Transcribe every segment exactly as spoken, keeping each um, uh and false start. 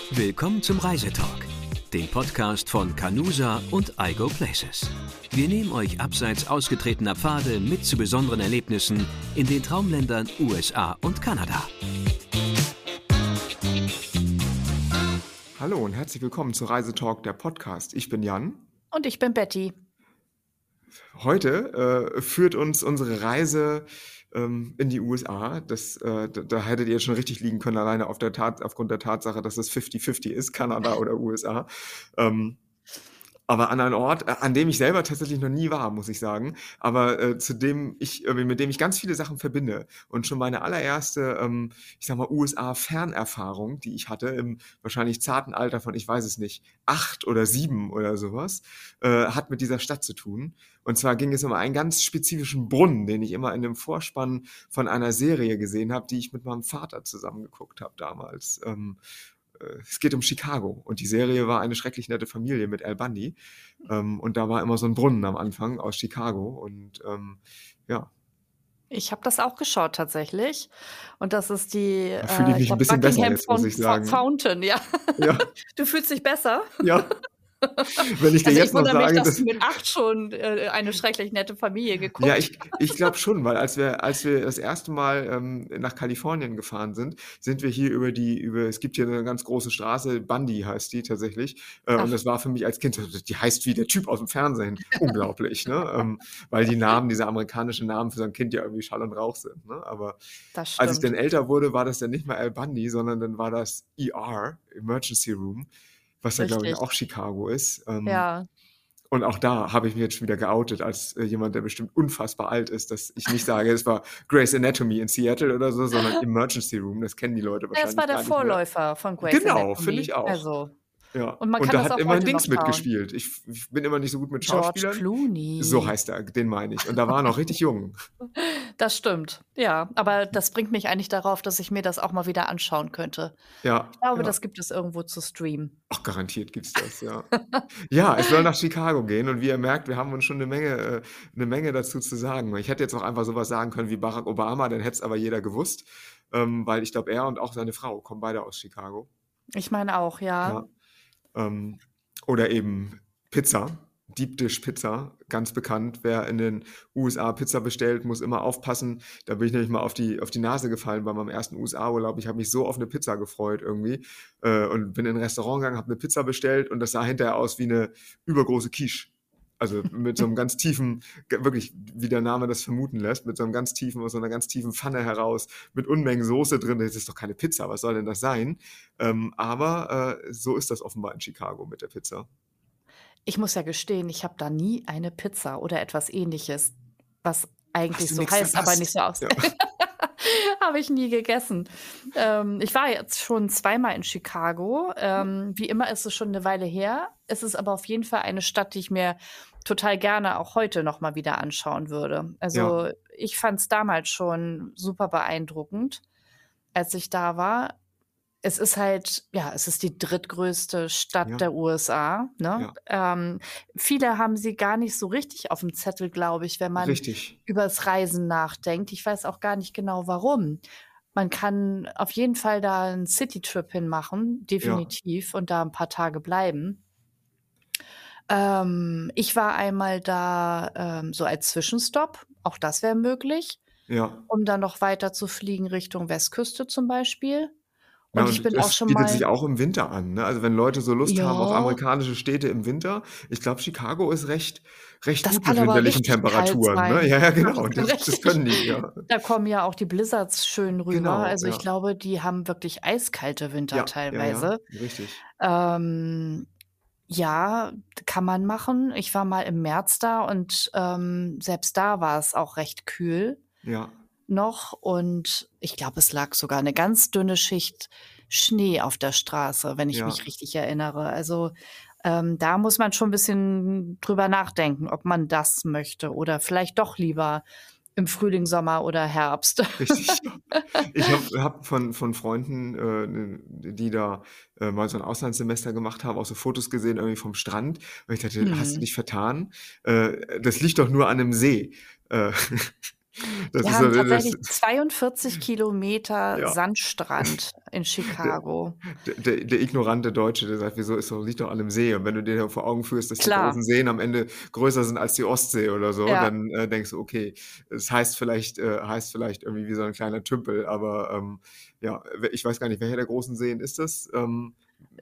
Willkommen zum Reisetalk, dem Podcast von Canusa und I Go Places. Wir nehmen euch abseits ausgetretener Pfade mit zu besonderen Erlebnissen in den Traumländern U S A und Kanada. Hallo und herzlich willkommen zu Reisetalk, der Podcast. Ich bin Jan. Und ich bin Betty. Heute äh, führt uns unsere Reise ähm, in die U S A. Das, äh, da, da hättet ihr schon richtig liegen können, alleine auf der Tat, aufgrund der Tatsache, dass es fünfzig fünfzig ist, Kanada oder U S A. Ähm, aber an einen Ort, äh, an dem ich selber tatsächlich noch nie war, muss ich sagen, aber äh, zu dem ich, äh, mit dem ich ganz viele Sachen verbinde. Und schon meine allererste, ähm, ich sag mal, U S A-Fernerfahrung, die ich hatte, im wahrscheinlich zarten Alter von, ich weiß es nicht, acht oder sieben oder sowas, äh, hat mit dieser Stadt zu tun. Und zwar ging es um einen ganz spezifischen Brunnen, den ich immer in dem Vorspann von einer Serie gesehen habe, die ich mit meinem Vater zusammen geguckt habe damals. Ähm, Es geht um Chicago und die Serie war Eine schrecklich nette Familie mit Al Bundy, ähm, und da war immer so ein Brunnen am Anfang aus Chicago und ähm, ja. Ich habe das auch geschaut tatsächlich und das ist die, Da fühle ich äh, ich mich ein glaube bisschen besser Buckingham jetzt, muss ich Fon- sagen. Fountain, ja. Ja, Du fühlst dich besser? ja. Wenn ich dir Also ich jetzt noch wundere mich, sage, dass dass du mit acht schon äh, Eine schrecklich nette Familie ja, geguckt ich, ich glaube schon, weil als wir, als wir das erste Mal ähm, nach Kalifornien gefahren sind, sind wir hier über die, über, es gibt hier eine ganz große Straße, Bundy heißt die tatsächlich, äh, und Ach, das war für mich als Kind, die heißt wie der Typ aus dem Fernsehen, unglaublich, ne? Ähm, weil die Namen, diese amerikanischen Namen für so ein Kind ja irgendwie Schall und Rauch sind, ne? Aber das als ich dann stimmt. älter wurde, war das dann nicht mehr Al Bundy, sondern dann war das E R, Emergency Room, was ja, glaube ich, Richtig. auch Chicago ist. Ähm, Ja. und auch da habe ich mich jetzt schon wieder geoutet als äh, jemand, der bestimmt unfassbar alt ist, dass ich nicht sage, es war Grey's Anatomy in Seattle oder so, sondern Emergency Room. Das kennen die Leute Ja, es war wahrscheinlich der gar nicht mehr. Vorläufer von Grey's Genau, finde Anatomy. ich auch. Also, Ja. und man Und kann da das hat auch immerhin heute noch Dings schauen. mitgespielt. Ich, ich bin immer nicht so gut mit George Schauspielern. So Clooney. heißt er, den meine ich. Und da war er noch richtig jung. Das stimmt, ja. Aber das bringt mich eigentlich darauf, dass ich mir das auch mal wieder anschauen könnte. Ja, Ich glaube, ja. das gibt es irgendwo zu streamen. Ach, garantiert gibt's das, ja. Ja, es soll nach Chicago gehen und wie ihr merkt, wir haben uns schon eine Menge, äh, eine Menge dazu zu sagen. Ich hätte jetzt auch einfach sowas sagen können wie Barack Obama, dann hätte es aber jeder gewusst, ähm, weil ich glaube, er und auch seine Frau kommen beide aus Chicago. Ich meine auch, ja. Ja. Ähm, oder eben Pizza, Deep Dish Pizza, ganz bekannt. Wer in den U S A Pizza bestellt, muss immer aufpassen. Da bin ich nämlich mal auf die, auf die Nase gefallen bei meinem ersten U S A-Urlaub. Ich habe mich so auf eine Pizza gefreut irgendwie äh, und bin in ein Restaurant gegangen, habe eine Pizza bestellt und das sah hinterher aus wie eine übergroße Quiche. Also mit so einem ganz tiefen, ge- wirklich, wie der Name das vermuten lässt, mit so einem ganz tiefen, aus so einer ganz tiefen Pfanne heraus, mit Unmengen Soße drin. Das ist doch keine Pizza, was soll denn das sein? Ähm, aber äh, so ist das offenbar in Chicago mit der Pizza. Ich muss ja gestehen, ich habe da nie eine Pizza oder etwas Ähnliches, was Hast eigentlich du so nichts heißt, aber nicht verpasst? so Ja. aussieht. Habe ich nie gegessen. Ähm, ich war jetzt schon zweimal in Chicago. Ähm, wie immer ist es schon eine Weile her. Es ist aber auf jeden Fall eine Stadt, die ich mir total gerne auch heute noch mal wieder anschauen würde. Ja, Also ich fand es damals schon super beeindruckend, als ich da war. Es ist halt, ja, es ist die drittgrößte Stadt ja, der U S A, ne? ja, Ähm, viele haben sie gar nicht so richtig auf dem Zettel, glaube ich, wenn man richtig. übers Reisen nachdenkt. Ich weiß auch gar nicht genau, warum. Man kann auf jeden Fall da einen Citytrip hinmachen, Ja, definitiv, und da ein paar Tage bleiben. Ähm, ich war einmal da, ähm, so als Zwischenstopp, auch das wäre möglich, ja. um dann noch weiter zu fliegen Richtung Westküste zum Beispiel. Na, Und ich und bin auch das schon bietet sich mal auch im Winter an, ne? Also wenn Leute so Lust haben auf ja, amerikanische Städte im Winter, ich glaube, Chicago ist recht, recht das gut mit kann aber winterlichen richtig kalt Temperaturen, ne? sein. Ja, ja, Das genau. kann Das, das können die, richtig ja. da kommen ja auch die Blizzards schön rüber. Genau, Also, ich ja. glaube, die haben wirklich eiskalte Winter Ja, ja, ja, teilweise. richtig. Ähm, ja, kann man machen. Ich war mal im März da und, ähm, selbst da war es auch recht kühl Ja, noch und ich glaube, es lag sogar eine ganz dünne Schicht Schnee auf der Straße, wenn ich ja. mich richtig erinnere. Also, ähm, da muss man schon ein bisschen drüber nachdenken, ob man das möchte oder vielleicht doch lieber im Frühling, Sommer oder Herbst. Richtig. Ich habe hab von, von Freunden, äh, ne- die da äh, mal so ein Auslandssemester gemacht haben, auch so Fotos gesehen irgendwie vom Strand. Und ich dachte, hast du Mhm. dich vertan? Äh, das liegt doch nur an einem See. Äh, Das Wir ist so, haben das, tatsächlich zweiundvierzig Kilometer ja. Sandstrand in Der, Chicago. der, der, der ignorante Deutsche, der sagt, wieso ist doch, liegt doch an dem See? Und wenn du dir vor Augen führst, dass die Klar, großen Seen am Ende größer sind als die Ostsee oder so, ja. dann äh, denkst du, okay, es heißt vielleicht, äh, heißt vielleicht irgendwie wie so ein kleiner Tümpel, aber ähm, ja, ich weiß gar nicht, welcher der großen Seen ist das? Ähm,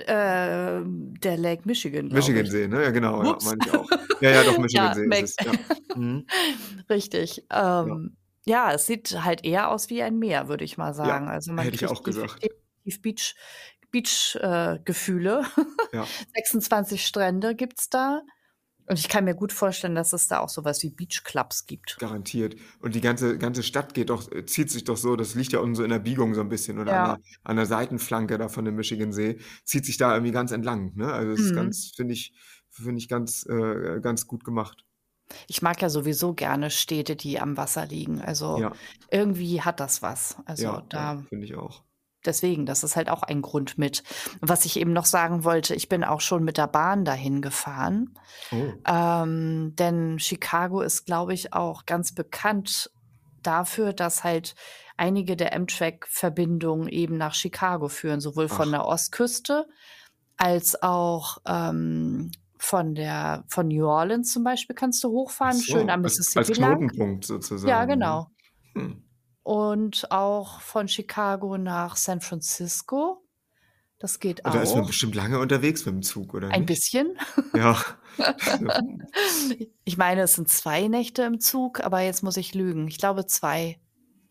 Ähm, der Lake Michigan, glaube ich. Michigansee, ne? Ja, genau, ja, Ups. meine ich auch. Ja, ja, doch, Ja, Michigansee ist Mac es, ja. Mhm. richtig. Ja, Ähm, ja, es sieht halt eher aus wie ein Meer, würde ich mal ja, sagen. Also, man hätte ich kriegt auch def gesagt. definitiv Beach Beach äh, Gefühle. Ja, sechsundzwanzig Strände gibt's da. Und ich kann mir gut vorstellen, dass es da auch so was wie Beachclubs gibt. garantiert. Und die ganze, ganze Stadt geht doch, äh, zieht sich doch so, das liegt ja unten so in der Biegung so ein bisschen oder an Ja. der, an der Seitenflanke da von dem Michigansee, zieht sich da irgendwie ganz entlang. Ne? Also es ist Mhm. ganz, finde ich, finde ich ganz, äh, ganz gut gemacht. Ich mag ja sowieso gerne Städte, die am Wasser liegen. Also, Ja, irgendwie hat das was. Also, ja, ja, da finde ich auch. deswegen, das ist halt auch ein Grund mit. Was ich eben noch sagen wollte, ich bin auch schon mit der Bahn dahin gefahren. Oh, Ähm, denn Chicago ist, glaube ich, auch ganz bekannt dafür, dass halt einige der Amtrak-Verbindungen eben nach Chicago führen, sowohl von ach, der Ostküste als auch, ähm, von der von New Orleans zum Beispiel kannst du ach hochfahren, schön so, am als, als Mississippi lang. Knotenpunkt Ja, sozusagen. Ne? genau. Hm. Und auch von Chicago nach San Francisco. Das geht Und da ist man auch. bestimmt lange unterwegs mit dem Zug, oder Ein nicht? bisschen. Ja. Hm. Ich meine, es sind zwei Nächte im Zug, aber jetzt muss ich lügen. Ich glaube zwei.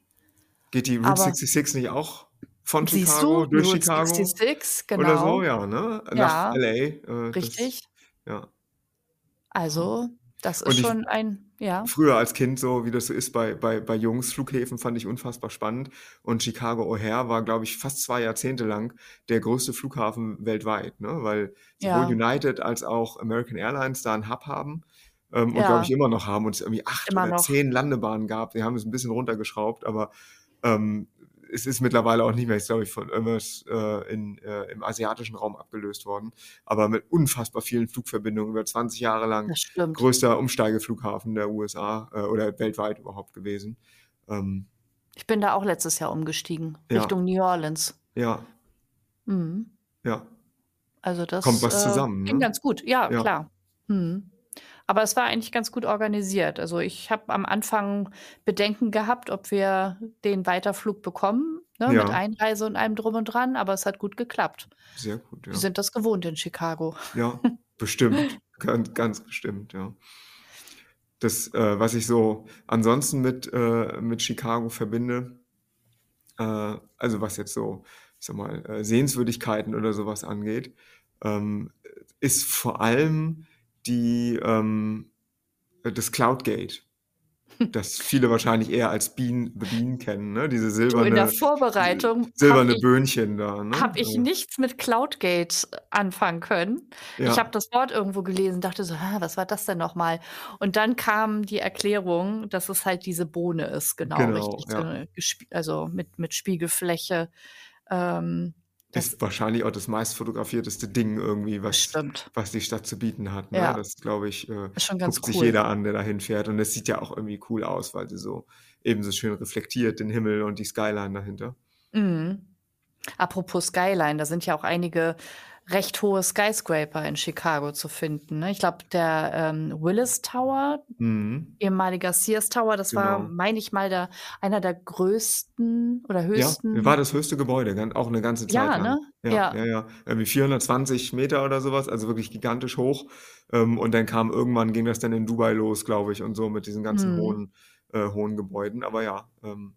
Geht die Route Aber sechsundsechzig nicht auch von siehst Chicago du, durch Route Chicago sechsundsechzig, oder so? genau. Ja, ne? Nach Ja, L A, äh, das, richtig. ja. Also, das ist Und ich schon ein ja, früher als Kind so, wie das so ist bei bei bei Jungs, Flughäfen fand ich unfassbar spannend und Chicago O'Hare war, glaube ich, fast zwei Jahrzehnte lang der größte Flughafen weltweit, ne? Weil sowohl ja, United als auch American Airlines da 'n Hub haben, ähm, und glaube ich ja, immer noch haben und es irgendwie acht immer oder noch. zehn Landebahnen gab. Wir haben es 'n bisschen runtergeschraubt, aber, ähm, es ist mittlerweile auch nicht mehr, ist, glaube ich, von irgendwas, äh, in äh, im asiatischen Raum abgelöst worden, aber mit unfassbar vielen Flugverbindungen über zwanzig Jahre lang Das stimmt. größter Umsteigeflughafen der U S A, äh, oder weltweit überhaupt gewesen. Ähm, Ich bin da auch letztes Jahr umgestiegen, ja, Richtung New Orleans. ja, Mhm. ja. Also, Kommt das, was äh, zusammen, ging ne? ganz gut. Ja, Ja, klar. Mhm. Aber es war eigentlich ganz gut organisiert. Also, ich habe am Anfang Bedenken gehabt, ob wir den Weiterflug bekommen, ne, mit ja, Einreise und allem drum und dran, aber es hat gut geklappt. sehr gut, Wir ja. sind das gewohnt in Chicago. Ja, bestimmt, ganz ganz bestimmt, ja. Das, äh, was ich so ansonsten mit äh, mit Chicago verbinde, äh, also was jetzt so, ich sage mal, äh, Sehenswürdigkeiten oder sowas angeht, ähm, ist vor allem die, ähm, äh, das Cloud Gate, das viele wahrscheinlich eher als Bean The Bean kennen, ne? Diese Du, in der silberne si Vorbereitung habe silberne ich Böhnchen da, ne? habe ich Äh, nichts mit Cloudgate anfangen können. Ich habe ja, das Wort irgendwo gelesen, dachte so: „Hä, was war das denn noch mal?“ Und dann kam die Erklärung, dass es halt diese Bohne ist, genau genau, richtig, so ja. 'ne gesp also mit mit Spiegelfläche. Ähm, das Ist wahrscheinlich auch das meistfotografierteste Ding irgendwie, das was stimmt. was die Stadt zu bieten hat, ne? Ja, Das, glaube ich, äh, ist schon ganz guckt sich cool. jeder an, der da hinfährt. Und es sieht ja auch irgendwie cool aus, weil sie so eben so schön reflektiert, den Himmel und die Skyline dahinter. Mhm. Apropos Skyline, da sind ja auch einige recht hohe Skyscraper in Chicago zu finden, ne? Ich glaube, der, ähm, Willis Tower, Mhm, ehemaliger Sears Tower, das war, genau. meine ich mal, der einer der größten oder Ja, war höchsten das höchste Gebäude, gan auch 'ne ganze Zeit ja, ne? lang. Ja, Ja. ja, ja. Irgendwie vierhundertzwanzig Meter oder so was, also wirklich gigantisch hoch. Ähm, und dann kam irgendwann ging das dann in Dubai los, glaube ich, und so mit diesen ganzen Mhm. hohen äh, hohen Gebäuden. Aber ja, ähm,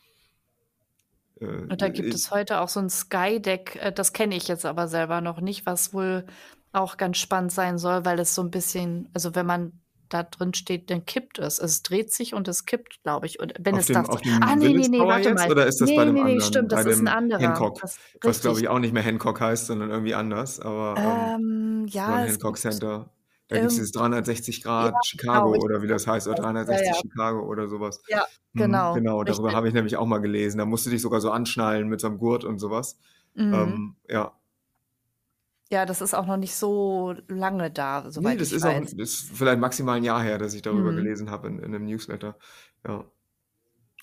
Und da gibt äh, es heute auch so 'n Skydeck, äh, das kenne ich jetzt aber selber noch nicht, was wohl auch ganz spannend sein soll, weil es so 'n bisschen also, wenn man da drin steht, dann kippt es. Es dreht sich und es kippt, glaube ich. Und wenn Auf es dem das auf ah, dem ne, ne, Willis ne, Tower warte jetzt mal. oder ist das bei Ne, dem ne, ne, anderen, stimmt, bei das ist 'n dem anderer. Hancock, Das was, glaube richtig. ich, auch nicht mehr Hancock heißt, sondern irgendwie anders, aber, ähm, Ähm, das war 'n ja, es Hancock gibt Center. Da gibt's irgend dieses dreihundertsechzig ja, Grad genau, Chicago richtig, oder wie das das heißt oder ist das. Ja, dreihundertsechzig ja. Chicago oder so was. Ja, Mhm, genau, genau, darüber richtig. habe ich nämlich auch mal gelesen. Da musst du dich sogar so anschnallen mit so 'nem Gurt und so was. Mhm. Ähm, ja. Ja, das ist auch noch nicht so lange da, Ne, soweit das ich ist auch weiß. das ist vielleicht maximal 'n Jahr her, dass ich darüber Mhm. gelesen habe in in 'nem Newsletter. Ja.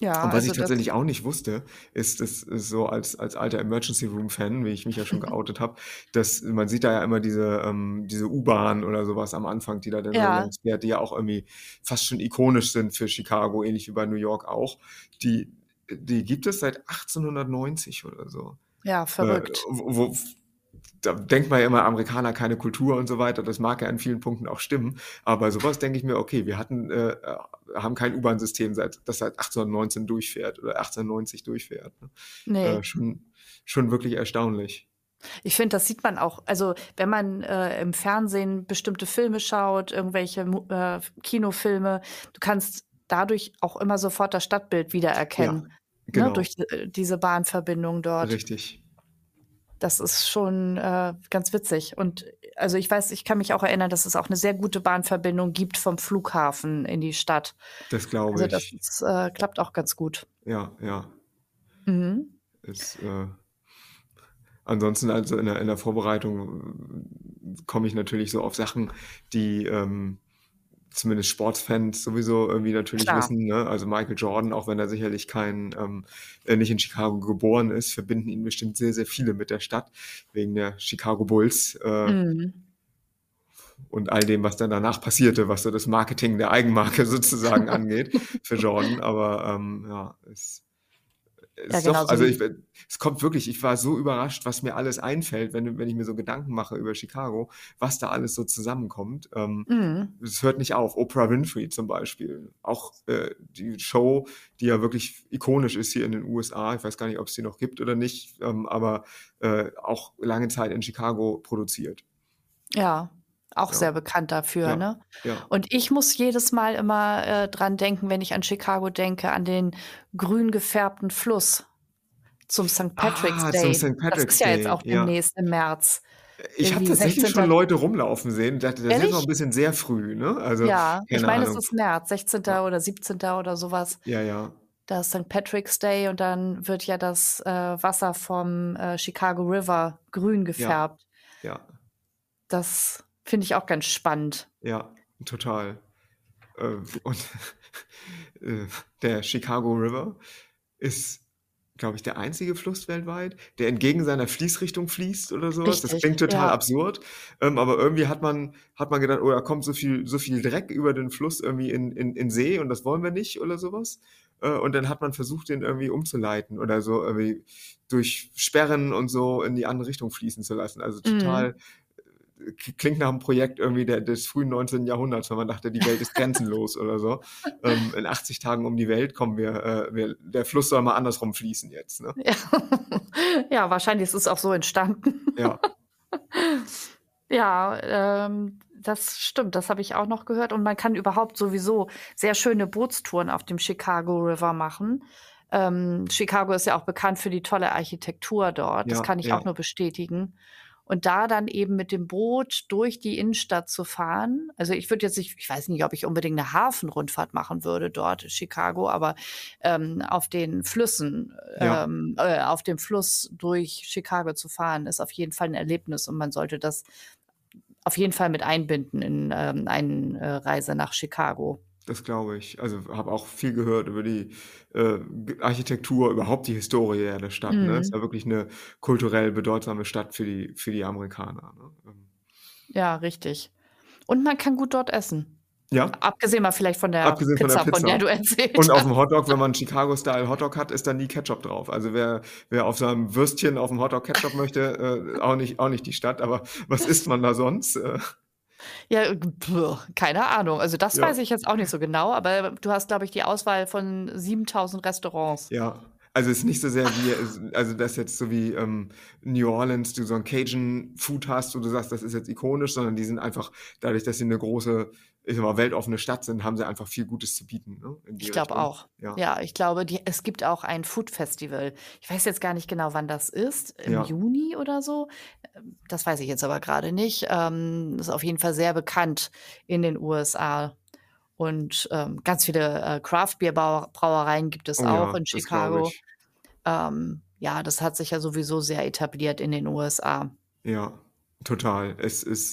Ja, Und was ich also das tatsächlich auch nicht wusste, ist, das ist so als, als alter Emergency Room Fan, wie ich mich ja schon geoutet habe, dass man sieht da ja immer diese, ähm, diese U-Bahn oder sowas am Anfang, die da dann so ja, längs fährt, die ja auch irgendwie fast schon ikonisch sind für Chicago, ähnlich wie bei New York auch. Die, die gibt es seit achtzehnhundertneunzig oder so. ja, Äh, verrückt. wo, wo, da denkt man ja immer, Amerikaner keine Kultur und so weiter. Das mag ja in vielen Punkten auch stimmen. Aber bei sowas denke ich mir, okay, wir hatten, äh, haben kein U-Bahn-System, seit, das seit achtzehnhundertneunzehn durchfährt oder achtzehnhundertneunzig durchfährt. Ne? Äh, Nee. schon, schon wirklich erstaunlich. Ich finde, das sieht man auch. Also, wenn man äh, im Fernsehen bestimmte Filme schaut, irgendwelche Mu- äh, Kinofilme, du kannst dadurch auch immer sofort das Stadtbild Ja, wiedererkennen, ne, genau, durch äh, diese Bahnverbindung dort. richtig. Das ist schon äh, ganz witzig. Und also ich weiß, ich kann mich auch erinnern, dass es auch eine sehr gute Bahnverbindung gibt vom Flughafen in die Stadt. Das glaube Also das ich. ist, äh, klappt auch ganz gut. Ja, ja. Mhm. Ist, äh, ansonsten also in der, in der Vorbereitung äh, komme ich natürlich so auf Sachen, die ähm, zumindest Sportsfans sowieso irgendwie natürlich Klar. wissen, ne? Also Michael Jordan, auch wenn er sicherlich kein, ähm, äh, nicht in Chicago geboren ist, verbinden ihn bestimmt sehr, sehr viele mit der Stadt, wegen der Chicago Bulls äh, Mhm. und all dem, was dann danach passierte, was so das Marketing der Eigenmarke sozusagen angeht für Jordan. Aber ähm, ja, es Ja, ist doch, genauso also wie ich, es kommt wirklich, ich war so überrascht, was mir alles einfällt, wenn, wenn ich mir so Gedanken mache über Chicago, was da alles so zusammenkommt. Ähm, mhm. es hört nicht auf. Oprah Winfrey zum Beispiel. Auch äh, die Show, die ja wirklich ikonisch ist hier in den U S A. Ich weiß gar nicht, ob es die noch gibt oder nicht, ähm, aber äh, auch lange Zeit in Chicago produziert. Ja, auch Ja, sehr bekannt dafür, ja, ne? ja. Und ich muss jedes Mal immer äh, dran denken, wenn ich an Chicago denke, an den grün gefärbten Fluss zum Sankt Patrick's Ah, zum Day. Saint Das Patrick's ist ja jetzt Day, auch ja. demnächst im März. Ich habe Irgendwie tatsächlich schon sechzehnten Leute rumlaufen sehen. Das, das ist jetzt noch ein Ehrlich? bisschen sehr früh, ne? Also, Ja, ich keine meine, es Ahnung. ist März, sechzehnten Ja, oder siebzehnten oder sowas. ja, ja. Da ist Sankt Patrick's Day und dann wird ja das äh, Wasser vom äh, Chicago River grün Ja, gefärbt. ja, Das finde ich auch ganz spannend. ja, total. Äh, und äh, der Chicago River ist, glaube ich, der einzige Fluss weltweit, der entgegen seiner Fließrichtung fließt oder sowas. Das Richtig, klingt total ja. absurd, ähm, aber irgendwie hat man, hat man gedacht, oh, da kommt so viel, so viel Dreck über den Fluss irgendwie in, in, in See und das wollen wir nicht oder sowas. Äh, und dann hat man versucht, den irgendwie umzuleiten oder so irgendwie durch Sperren und so in die andere Richtung fließen zu lassen. Also Mhm. total klingt nach einem Projekt irgendwie der, des frühen neunzehnten. Jahrhunderts, wenn man dachte, die Welt ist grenzenlos oder so. Ähm, in achtzig Tagen um die Welt kommen wir, äh, wir, der Fluss soll mal andersrum fließen jetzt, ne? Ja. Ja, wahrscheinlich ist es auch so entstanden. Ja, Ja, ähm, das stimmt, das habe ich auch noch gehört. Und man kann überhaupt sowieso sehr schöne Bootstouren auf dem Chicago River machen. Ähm, Chicago ist ja auch bekannt für die tolle Architektur dort. Das ja, kann ich auch ja, nur bestätigen. Und da dann eben mit dem Boot durch die Innenstadt zu fahren. Also ich würde jetzt nicht, ich weiß nicht, ob ich unbedingt eine Hafenrundfahrt machen würde dort in Chicago, aber ähm, auf den Flüssen, ja, ähm, äh, auf dem Fluss durch Chicago zu fahren, ist auf jeden Fall ein Erlebnis und man sollte das auf jeden Fall mit einbinden in ähm, eine äh, Reise nach Chicago. das glaube ich. Also habe auch viel gehört über die äh, Architektur, überhaupt die Historie ja der Stadt, ne? Ist Mhm. ja wirklich eine kulturell bedeutsame Stadt für die, für die Amerikaner, ne? Ähm, Ja, richtig. Und man kann gut dort essen. Ja, Abgesehen mal vielleicht von der abgesehen von der Pizza, von der Pizza. du erzählt Und auf hast. dem Hotdog, wenn man 'n Chicago-Style-Hotdog hat, ist da nie Ketchup drauf. Also wer wer auf seinem Würstchen auf dem Hotdog Ketchup möchte, äh, auch nicht auch nicht die Stadt, aber was isst man da sonst? Äh, Ja, äh, puh, keine Ahnung. Also das ja, weiß ich jetzt auch nicht so genau, aber du hast, glaube ich, die Auswahl von siebentausend Restaurants. ja. Also ist nicht so sehr wie es also das jetzt so wie, ähm, New Orleans, du so 'n Cajun-Food hast, wo du sagst, das ist jetzt ikonisch, sondern die sind einfach dadurch, dass sie 'ne große, ich sage mal, weltoffene Stadt sind, haben sie einfach viel Gutes zu bieten, ne, in die Ich glaube Richtung. auch. Ja, Ja, ich glaube, die es gibt auch ein Food-Festival. Ich weiß jetzt gar nicht genau, wann das ist, im ja, Juni oder so. Ähm, das weiß ich jetzt aber grade nicht. Ähm, ist auf jeden Fall sehr bekannt in den U S A. Und, ähm, ganz viele, äh, Craft-Bier-Brauereien gibt es oh auch ja, in das glaube Chicago. ich. Ähm, ja, das hat sich ja sowieso sehr etabliert in den U S A. Ja, total. Es ist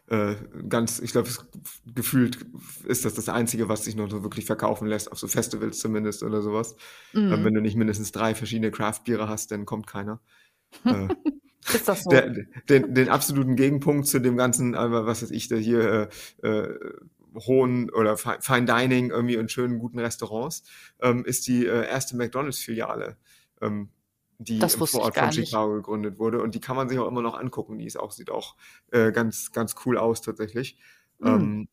äh, ganz, ich glaube, gefühlt ist das das Einzige, was sich noch so wirklich verkaufen lässt, auf so Festivals zumindest oder sowas. Ähm, wenn Mhm. du nicht mindestens drei verschiedene Craft-Biere hast, dann kommt keiner. Äh, Ist das so? der, den, den absoluten Gegenpunkt zu dem ganzen, äh, was weiß ich, da hier äh, äh, hohen oder Fi- Fine Dining irgendwie in schönen, guten Restaurants, ähm, ist die äh, erste McDonalds-Filiale, ähm, die Das im wusste ich Vorort von gar nicht. Chicago gegründet wurde. Und die kann man sich auch immer noch angucken. Die ist auch, sieht auch äh, ganz, ganz cool aus tatsächlich. Mhm. Ähm,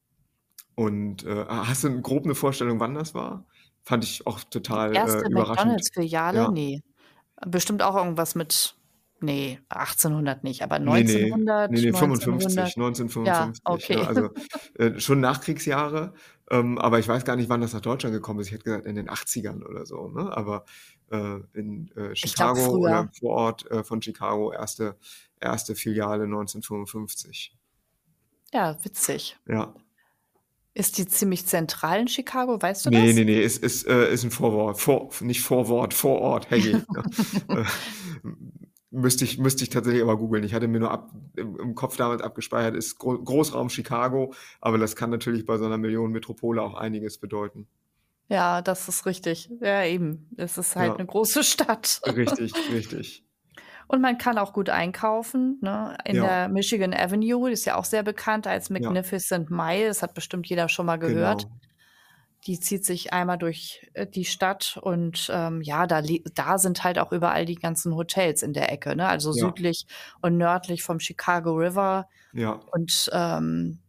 und äh, hast du grob eine Vorstellung, wann das war? Fand ich auch Die total äh, erste überraschend. McDonald's-Filiale? Ja. Ne. Bestimmt auch irgendwas mit ne, achtzehnhundert nicht, aber Nee, nee, nee, neunzehnhundert, nee, neunzehnhundert? fünfundfünfzig, Ja, neunzehnhundertfünfundfünfzig, ne? okay. Also, äh, schon Nachkriegsjahre, ähm, aber ich weiß gar nicht, wann das nach Deutschland gekommen ist. Ich hätte gesagt in den achtzigern oder so, ne? Aber, äh, in, äh, Ich glaube Chicago oder früher. im Vorort, äh, von Chicago erste erste Filiale neunzehnhundertfünfundfünfzig. Ja, witzig. Ja. Ist die ziemlich zentral in Chicago, weißt du Ne, das? ne, ne, ist ist, äh, ist 'n Vorwort. Vor nicht Vorwort, Vorort, herrje, ne? Äh, müsste ich müsste ich tatsächlich aber googeln. Ich hatte mir nur ab im im Kopf damals abgespeichert, ist Gro Großraum Chicago, aber das kann natürlich bei so 'ner Millionenmetropole auch einiges bedeuten. Ja, das ist richtig. Ja, eben. Es ist halt Ja, 'ne große Stadt. richtig, richtig. Und man kann auch gut einkaufen, ne? In Ja, der Michigan Avenue, die ist ja auch sehr bekannt als ja, Magnificent Mile. Das hat bestimmt jeder schon mal gehört. genau. Die zieht sich einmal durch, äh, die Stadt und, ähm, ja, da le da sind halt auch überall die ganzen Hotels in der Ecke, ne? Also Ja, südlich und nördlich vom Chicago River. ja, Und, ähm,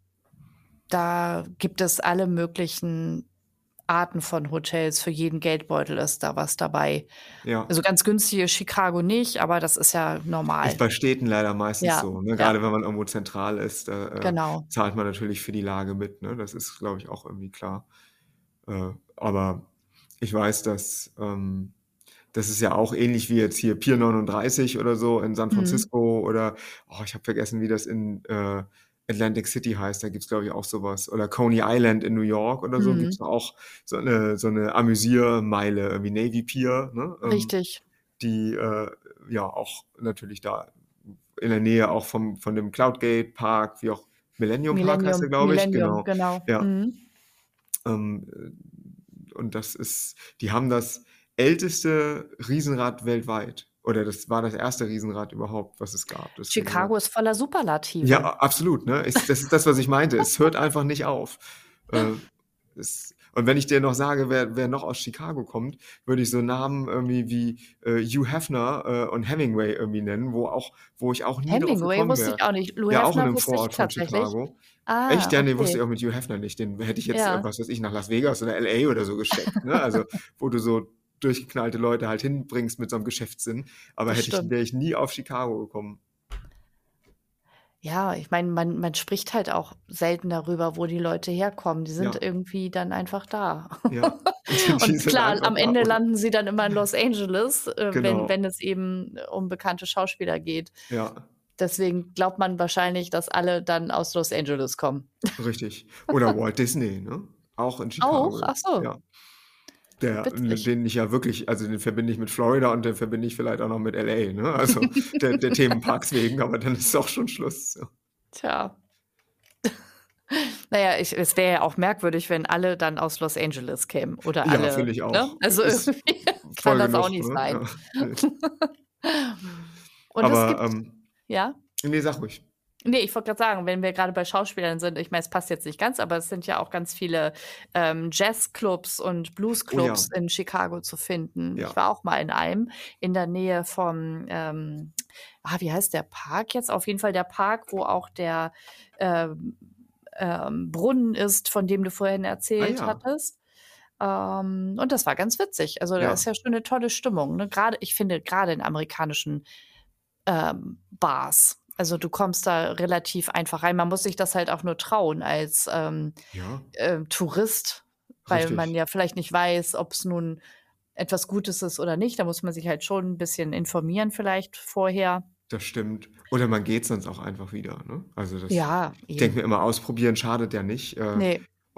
da gibt es alle möglichen Arten von Hotels. Für jeden Geldbeutel ist da was dabei. ja. Also ganz günstig ist Chicago nicht, aber das ist ja Ist normal. bei Städten leider meistens Ja, so, ne? ja, Grade wenn man irgendwo zentral ist, da, äh, genau. zahlt man natürlich für die Lage mit, ne? Das ist, glaube ich, auch irgendwie klar. Äh, aber ich weiß, dass ähm, das ist ja auch ähnlich wie jetzt hier Pier neununddreißig oder so in San Mhm. Francisco oder, oh, ich habe vergessen, wie das in, äh, Atlantic City heißt. Da gibt's, glaube ich, auch so was. Oder Coney Island in New York oder so gibt's Mhm. doch auch so 'ne so 'ne Amüsiermeile, irgendwie Navy Pier, ne? Ähm, Richtig. die, äh, ja auch natürlich da in der Nähe auch vom von dem Cloudgate Park, wie auch Millennium Park heißt der, Millennium glaube ich, Millennium, genau. genau. Ja. Mhm. Ähm, äh, und das ist die haben das älteste Riesenrad weltweit. Oder das war das erste Riesenrad überhaupt, was es gab, das Riesenrad. Chicago ist voller Ja, Superlative. a absolut, ne? Ist das ist das, was ich meinte. Es hört einfach nicht auf. Äh, es und wenn ich dir noch sage, wer wer noch aus Chicago kommt, würde ich so Namen irgendwie wie, äh, Hugh Hefner, äh, und Hemingway irgendwie nennen, wo auch wo ich auch nie drauf Hemingway gekommen wusste ich wäre. auch nicht. Lou Ja, auch in Hefner 'nem wusste ich Vorort von tatsächlich. Chicago. Echt? Ah, Ja, ne, wusste okay. ich auch mit Hugh Hefner nicht. Den hätte ich jetzt, äh, Ja, was weiß ich, nach Las Vegas oder L A oder so gesteckt, ne? Also, wo du so durchgeknallte Leute halt hinbringst mit so 'nem Geschäftssinn. Aber das hätte ich stimmt. wäre ich nie auf Chicago gekommen. Ja, ich meine, man man spricht halt auch selten darüber, wo die Leute herkommen. Die sind Ja, irgendwie dann einfach da. ja. Die Und sind klar, einfach am da, Ende oder? landen sie dann immer in Los Angeles, äh, wenn Genau, wenn es eben um bekannte Schauspieler geht. ja, Deswegen glaubt man wahrscheinlich, dass alle dann aus Los Angeles kommen. richtig. Oder Walt Disney, ne? Auch in Auch? Chicago, Ach so, ja. Der witzig. den ich ja wirklich, also, den verbinde ich mit Florida und den verbinde ich vielleicht auch noch mit L A, ne? Also, der der Themenparks wegen, aber dann ist auch schon Schluss, ja. Tja. Na ja, ich es wäre ja auch merkwürdig, wenn alle dann aus Los Angeles kämen oder Ja, alle, finde ich ne? auch. Also, Ist irgendwie kann voll das auch genug, nicht ne? sein. Ja, ne. Und es Aber, gibt ähm ja? ne, sag ruhig. Ne, ich wollte grad sagen, wenn wir grade bei Schauspielern sind, ich meine, es passt jetzt nicht ganz, aber es sind ja auch ganz viele, ähm, Jazzclubs und Oh ja, Bluesclubs in Chicago zu finden. Ich ja. war auch mal in einem in der Nähe vom, ähm ah, wie heißt der Park jetzt? Auf jeden Fall der Park, wo auch der, ähm, ähm, Brunnen ist, von dem du vorhin Ah erzählt ja, hattest. Ähm, und das war ganz witzig. Also, da ist ja, ja schon 'ne tolle Stimmung, ne? Grade ich finde, grade in amerikanischen ähm, Bars. Also, du kommst da relativ einfach rein. Man muss sich das halt auch nur trauen als, ähm, ja, ähm, Tourist, weil man richtig. ja vielleicht nicht weiß, ob's nun etwas Gutes ist oder nicht. Da muss man sich halt schon 'n bisschen informieren vielleicht vorher. Das stimmt. Oder man geht sonst auch einfach wieder, ne? Also, das Ja, ich denke eben. mir immer, ausprobieren schadet ja nicht. Äh, Ne.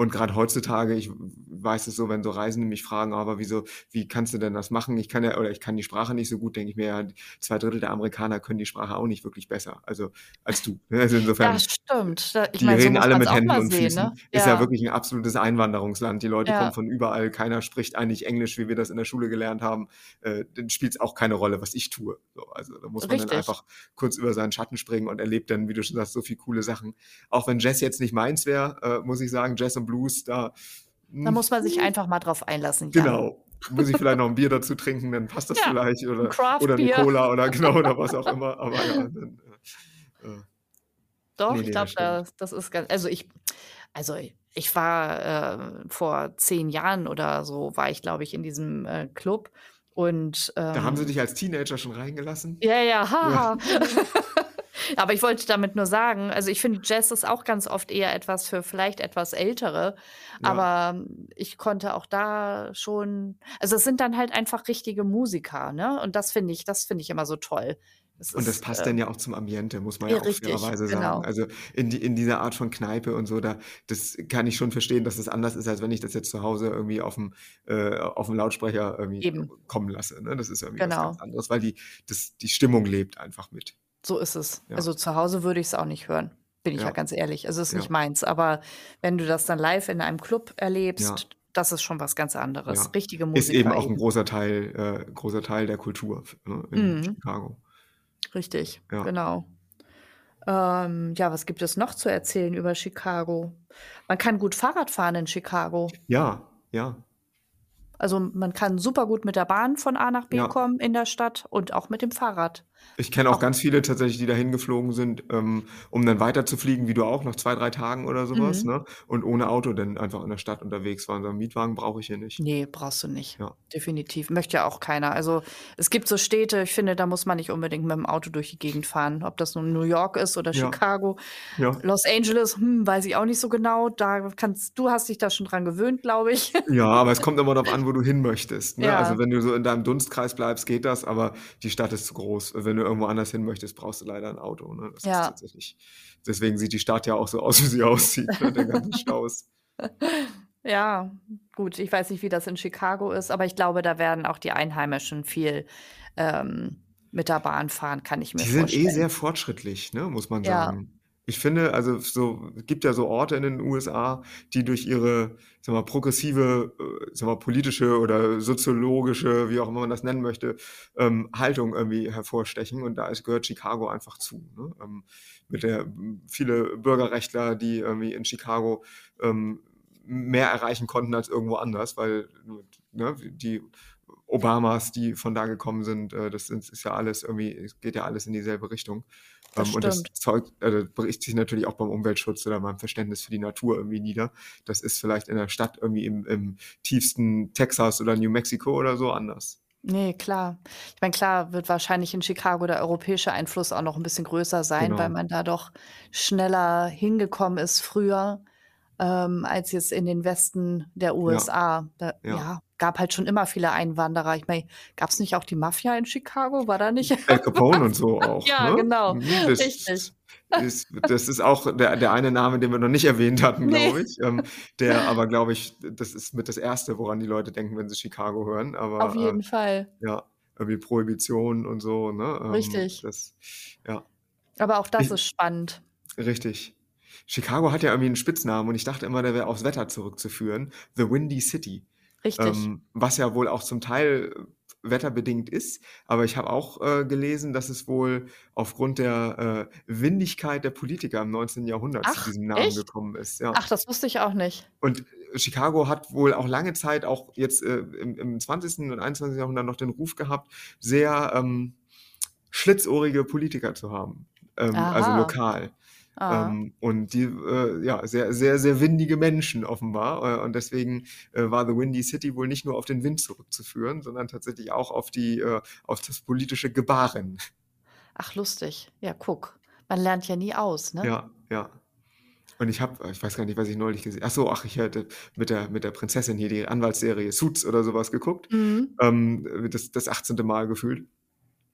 Und gerade heutzutage, ich weiß es so, wenn so Reisende mich fragen, aber wieso, wie kannst du denn das machen? Ich kann ja, oder ich kann die Sprache nicht so gut, denke ich mir, ja, zwei Drittel der Amerikaner können die Sprache auch nicht wirklich besser, also als du. Ne? Also Ja, insofern, stimmt. Da, ich die meine, so reden muss alle man es mit auch Händen mal und sehen, ne? Füßen. Ist ja Ja, wirklich ein absolutes Einwanderungsland. Die Leute kommen ja, von überall. Keiner spricht eigentlich Englisch, wie wir das in der Schule gelernt haben. Äh, dann spielt es auch keine Rolle, was ich tue. So, also da muss man dann richtig, einfach kurz über seinen Schatten springen und erlebt dann, wie du schon sagst, so viele coole Sachen. Auch wenn Jazz jetzt nicht meins wäre, äh, muss ich sagen, Jazz und Blues, da da hm, muss man sich einfach mal drauf einlassen, Jan. genau. Muss ich vielleicht noch ein Bier dazu trinken, dann passt das Ja, vielleicht. ein Oder, oder eine Craft-Bier. Cola oder genau oder was auch immer. Aber ja, dann, äh, äh, Doch, nee, ich nee, das glaube, stimmt. da, das ist ganz, also ich, also ich war äh, vor zehn Jahren oder so, war ich, glaube ich, in diesem äh, Club und Da haben sie ähm, dich als Teenager schon reingelassen? ja, ja, Ja, haha. Aber ich wollte damit nur sagen, also ich finde, Jazz ist auch ganz oft eher etwas für vielleicht etwas Ältere, ja. aber ich konnte auch da schon, also es sind dann halt einfach richtige Musiker, ne? Und das finde ich, das finde ich immer so toll. Es Und das ist passt äh, dann ja auch zum Ambiente, muss man ja, ja auch richtig, fairerweise sagen. genau. Also in, die, in dieser Art von Kneipe und so, da, das kann ich schon verstehen, dass das anders ist, als wenn ich das jetzt zu Hause irgendwie auf dem, äh, auf dem Lautsprecher irgendwie Eben, kommen lasse. Ne? Das ist irgendwie was ganz genau. anderes, weil die, das, die Stimmung lebt einfach mit. So ist es. Ja, Also zu Hause würde ich es auch nicht hören, bin ich ja ja, ganz ehrlich. Also es ist ja, nicht meins. Aber wenn du das dann live in einem Club ja, erlebst, das ist schon was ganz anderes. ja. Richtige Ist eben Musiker auch ein eben. großer Teil, äh, großer Teil der Kultur ne, in Mhm, Chicago. richtig, Ja, genau. Ähm, ja, was gibt es noch zu erzählen über Chicago? Man kann gut Fahrrad fahren in Chicago. ja, ja, Also man kann super gut mit der Bahn von A nach B ja. kommen in der Stadt und auch mit dem Fahrrad. Ich kenne auch Auch, ganz viele tatsächlich, die dahin geflogen sind, ähm, um dann weiterzufliegen, wie du auch, nach zwei, drei Tagen oder sowas, mhm. ne? Und ohne Auto dann einfach in der Stadt unterwegs waren. So einen Mietwagen brauche ich hier nicht. Ne, brauchst du nicht. Ja, Definitiv. Möchte ja auch keiner. Also, es gibt so Städte, ich finde, da muss man nicht unbedingt mit dem Auto durch die Gegend fahren. Ob das nun New York ist oder ja, Chicago. ja. Los Angeles, hm, weiß ich auch nicht so genau. Da kannst du hast dich da schon dran gewöhnt, glaube ich. Ja, aber es kommt immer darauf an, wo du hin möchtest, ne? Also, Ja, wenn du so in deinem Dunstkreis bleibst, geht das, aber die Stadt ist zu groß. Wenn du irgendwo anders hin möchtest, brauchst du leider ein Auto, ne? Das ist ja. tatsächlich, deswegen sieht die Stadt ja auch so aus, wie sie aussieht, ne? Den ganzen Staus. Ja, gut, ich weiß nicht, wie das in Chicago ist, aber ich glaube, da werden auch die Einheimischen viel, ähm, mit der Bahn fahren, kann ich mir Die sind eh vorstellen. sehr fortschrittlich, ne, muss man Ja, sagen. Ich finde, also so es gibt ja so Orte in den U S A, die durch ihre, sage mal, progressive, äh, sage mal, politische oder soziologische, wie auch immer man das nennen möchte, ähm, Haltung irgendwie hervorstechen und da ist gehört Chicago einfach zu, ne? Ähm, mit der viele Bürgerrechtler, die irgendwie in Chicago, ähm, mehr erreichen konnten als irgendwo anders, weil, ne, die Obamas, die von da gekommen sind, äh, das sind, ist ja alles irgendwie, es geht ja alles in dieselbe Richtung. das Ähm, und das stimmt. zeugt, äh, berichtet sich natürlich auch beim Umweltschutz oder beim Verständnis für die Natur irgendwie nieder. Das ist vielleicht in der Stadt irgendwie im, im tiefsten Texas oder New Mexico oder so anders. Ne, klar. Ich meine, klar wird wahrscheinlich in Chicago der europäische Einfluss auch noch 'n bisschen größer sein, weil Genau. man da doch schneller hingekommen ist früher, ähm, als jetzt in den Westen der Ja, U S A. Da, ja. ja, gab halt schon immer viele Einwanderer. Ich meine, gab's nicht auch die Mafia in Chicago? War da nicht Al Capone und was? so auch, Ja, ne? genau, Mhm, das richtig. ist das ist auch der der eine Name, den wir noch nicht erwähnt hatten, Ne, glaube ich, ähm, der aber, glaube ich, das ist mit das Erste, woran die Leute denken, wenn sie Chicago hören, auf aber, jeden Fall. äh, ja, irgendwie Prohibition und so, ne? Ähm, Richtig. das ja. Aber auch das Ich ist spannend. richtig. Chicago hat ja irgendwie 'n Spitznamen und ich dachte immer, der wäre aufs Wetter zurückzuführen, The Windy City, Richtig. ähm, was ja wohl auch zum Teil äh, wetterbedingt ist. Aber ich habe auch, äh, gelesen, dass es wohl aufgrund der, äh, Windigkeit der Politiker im neunzehnten. Jahrhundert zu Ach, diesem Namen echt? gekommen ist, ja. Ach, das wusste ich auch nicht. Und Chicago hat wohl auch lange Zeit auch jetzt, äh, im im zwanzigsten und einundzwanzigsten. Jahrhundert noch den Ruf gehabt, sehr, ähm, schlitzohrige Politiker zu haben, ähm, also Aha. lokal. Ah. Ähm, und die, äh, ja, sehr, sehr, sehr windige Menschen offenbar. Äh, und deswegen äh, war The Windy City wohl nicht nur auf den Wind zurückzuführen, sondern tatsächlich auch auf die, äh, auf das politische Gebaren. Ach, lustig. Ja, guck. Man lernt ja nie aus, ne? Ja, ja. Und ich habe, ich weiß gar nicht, was ich neulich gesehen. Ach so, ach, ich hatte mit der mit der Prinzessin hier die Anwaltsserie Suits oder sowas geguckt. Mhm. Ähm, das das achtzehnte. Mal gefühlt.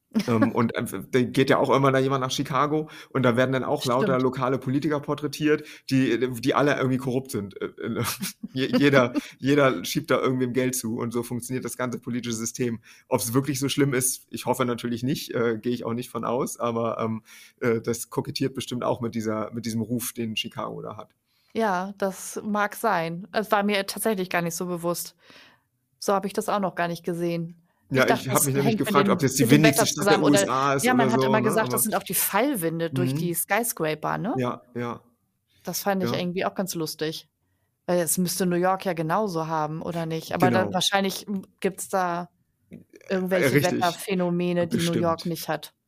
Ähm, und äh, da geht ja auch immer da jemand nach Chicago und da werden dann auch lauter Stimmt. lokale Politiker porträtiert, die, die alle irgendwie korrupt sind. Äh, äh, je- jeder, jeder schiebt da irgendwem Geld zu und so funktioniert das ganze politische System. Ob es wirklich so schlimm ist, ich hoffe natürlich nicht, äh, gehe ich auch nicht von aus, aber ähm, äh, das kokettiert bestimmt auch mit dieser, mit diesem Ruf, den Chicago da hat. Ja, das mag sein. Es war mir tatsächlich gar nicht so bewusst. So habe ich das auch noch gar nicht gesehen. Ich Ja, dachte, ich habe das mich nämlich hängt mit gefragt, ob dem jetzt die mit dem Wetter windigste Stadt der zusammen oder U S A ist ja, oder man hat so, immer ne? gesagt, das Aber sind auch die Fallwinde durch die mhm. Skyscraper, ne? Ja, ja, Das fand ich ja, irgendwie auch ganz lustig. Weil es müsste New York ja genauso haben, oder nicht? Aber dann genau. wahrscheinlich, hm, gibt's da Äh, irgendwelche richtig, Wetterphänomene, die New York bestimmt. nicht hat.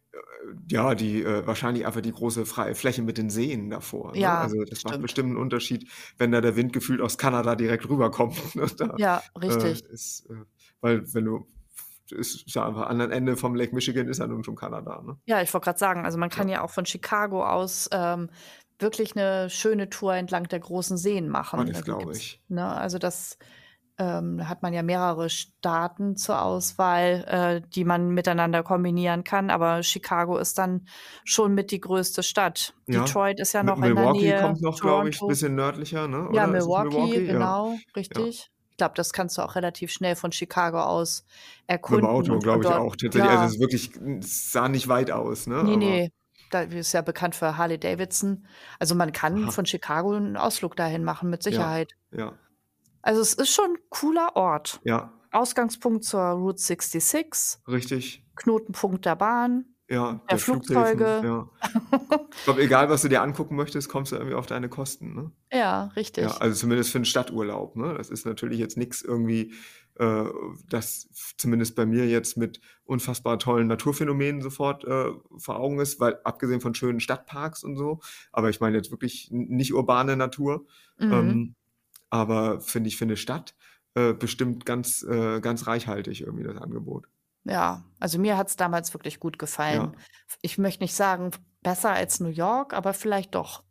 Ja, die äh, wahrscheinlich einfach die große freie Fläche mit den Seen davor, ne? Ja, Also, das macht stimmt. bestimmt 'n Unterschied, wenn da der Wind gefühlt aus Kanada direkt rüberkommt, ne? Da, Ja, äh, richtig. ist, äh weil wenn du ist ist ja einfach anderen Ende vom Lake Michigan ist ja nun schon Kanada, ne? Ja, ich wollte grad sagen, also, man Ja. kann ja auch von Chicago aus, ähm, wirklich 'ne schöne Tour entlang der großen Seen Oh, machen. das Also, glaube gibt's ich. ne, also, das ähm, da hat man ja mehrere Staaten zur Auswahl, äh, die man miteinander kombinieren kann, aber Chicago ist dann schon mit die größte Stadt. Ja. Detroit ist ja Mi noch in der Milwaukee Nähe, kommt noch, glaube ich, Toronto. bisschen nördlicher, ne, Ja, oder? Ist es Milwaukee, Milwaukee? Ja, genau, ja. richtig. Ich glaube, das kannst du auch relativ schnell von Chicago aus Mit'm erkunden Auto, und von glaube ich dort auch tatsächlich. Also, ja, es ist wirklich es sah nicht weit aus, ne, ne, aber ne, da ist ja bekannt für Harley Davidson. Also, man kann aha, von Chicago 'n Ausflug dahin machen, mit ja, Sicherheit. ja, Also, es ist schon 'n cooler Ort. ja, Ausgangspunkt zur Route sechsundsechzig, richtig. Knotenpunkt der Bahn, Ja, der der Flughäfen, Flugzeuge. ja. Ich glaube, egal, was du dir angucken möchtest, kommst du irgendwie auf deine Kosten, ne? Ja, Ja, richtig. also zumindest für 'n Stadturlaub, ne? Das ist natürlich jetzt nix irgendwie, äh, das f zumindest bei mir jetzt mit unfassbar tollen Naturphänomenen sofort, äh, vor Augen ist, weil abgesehen von schönen Stadtparks und so, aber ich meine jetzt wirklich n nicht urbane Natur, Mhm. ähm, aber finde ich für 'ne Stadt, äh, bestimmt ganz äh, ganz reichhaltig irgendwie das Angebot. Ja, also, mir hat's damals wirklich gut Ja. gefallen. Ich möchte nicht sagen, besser als New York, aber vielleicht doch.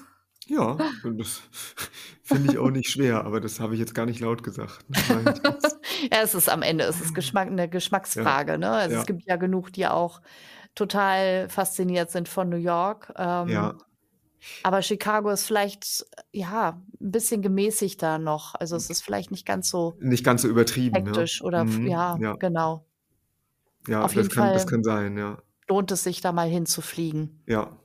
Ja, und das finde ich auch nicht schwer, aber das habe ich jetzt gar nicht laut gesagt, ne? Meine ich jetzt. Ja, es ist am Ende es ist Geschmack 'ne Ja, Geschmacksfrage, ne? Also, es ja, gibt ja genug, die auch total fasziniert sind von New York. ja. Ähm, aber Chicago ist vielleicht, ja, 'n bisschen gemäßigter noch. Also, es ist vielleicht nicht ganz so Nicht ganz so übertrieben, ja. hektisch oder f Mhm, ja, ja. genau. Ja, Auf das jeden kann das Fall kann sein, ja. lohnt es sich, da mal hinzufliegen. Ja.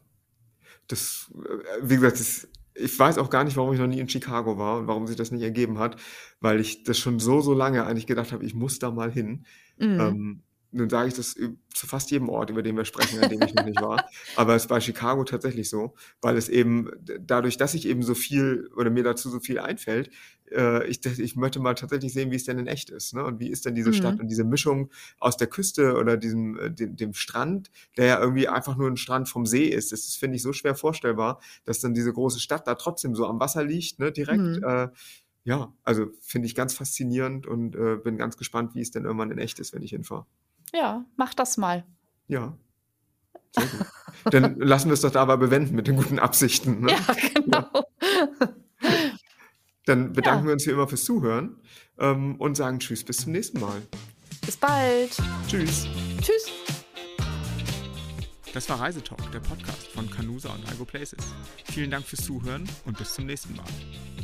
Das, äh, wie gesagt, das ich weiß auch gar nicht, warum ich noch nie in Chicago war und warum sich das nicht ergeben hat, weil ich das schon so, so lange eigentlich gedacht habe, ich muss da mal hin. Mhm. Ähm, nun sage ich das üb zu fast jedem Ort, über den wir sprechen, an dem ich noch nicht war. Aber es ist bei Chicago tatsächlich so, weil es eben d dadurch, dass ich eben so viel oder mir dazu so viel einfällt, äh, ich d ich möchte mal tatsächlich sehen, wie es denn in echt ist, ne? Und wie ist denn diese Stadt Mhm. und diese Mischung aus der Küste oder diesem äh, dem dem Strand, der ja irgendwie einfach nur 'n Strand vom See ist. Das ist, finde ich, so schwer vorstellbar, dass dann diese große Stadt da trotzdem so am Wasser liegt, ne, direkt. Mhm. Äh, ja, also, finde ich ganz faszinierend und, äh, bin ganz gespannt, wie es denn irgendwann in echt ist, wenn ich hinfahre. Ja, mach das mal. Ja, sehr gut. Dann lassen wir es doch dabei bewenden mit den guten Absichten, Ja, ne? Ja. genau. Dann bedanken Ja, wir uns wie immer fürs Zuhören, ähm, und sagen tschüss, bis zum nächsten Mal. bis bald. Tschüss. Tschüss. Das war Reisetalk, der Podcast von Canusa und Igo Places. Vielen Dank fürs Zuhören und bis zum nächsten Mal.